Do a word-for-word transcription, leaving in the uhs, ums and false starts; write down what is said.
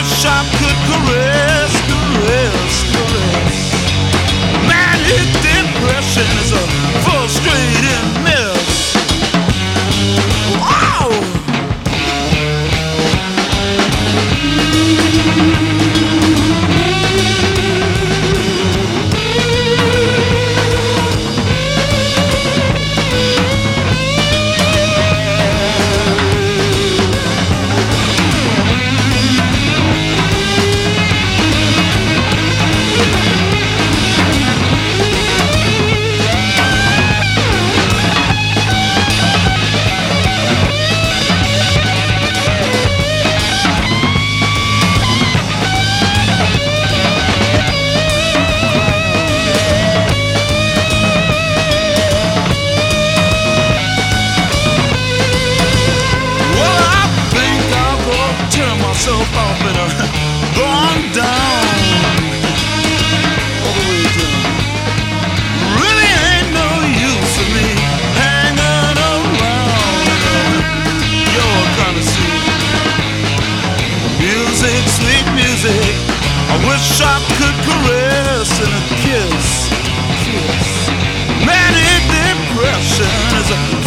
wish I could caress, caress, caress. Manic depression is a frustrating mess. Wow! Myself off and uh, gone down all the way down. Really ain't no use for me hanging around your kind of scene. Music, sweet music, I wish I could caress and a kiss, kiss. Manic depression is a